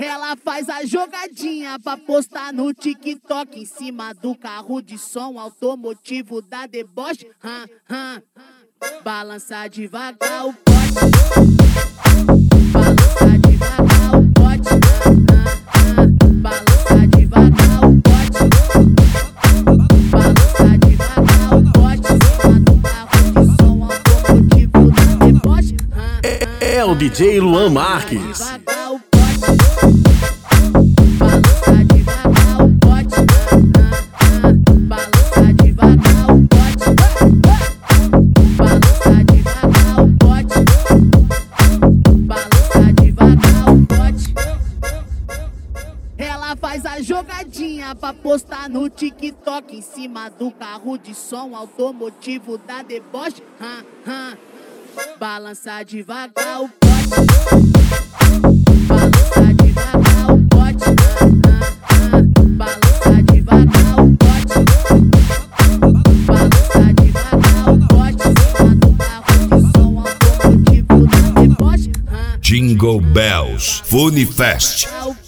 Ela faz a jogadinha pra postar no TikTok em cima do carro de som automotivo da deboche. Balança devagar o pote, balança devagar o pote, balança devagar o pote, balança devagar o pote em cima do carro de som automotivo da deboche. É o DJ Luan Marques. Balança devagar o pote, balança devagar o pote, balança devagar o pote, balança devagar o pote. Ela faz a jogadinha pra postar no TikTok em cima do carro de som automotivo da deboche. Balança devagar o pote, balança devagar o pote, balança devagar o pote, balança devagar o pote em cima do carro de som automotivo da deboche. Jingle Bells Funifest.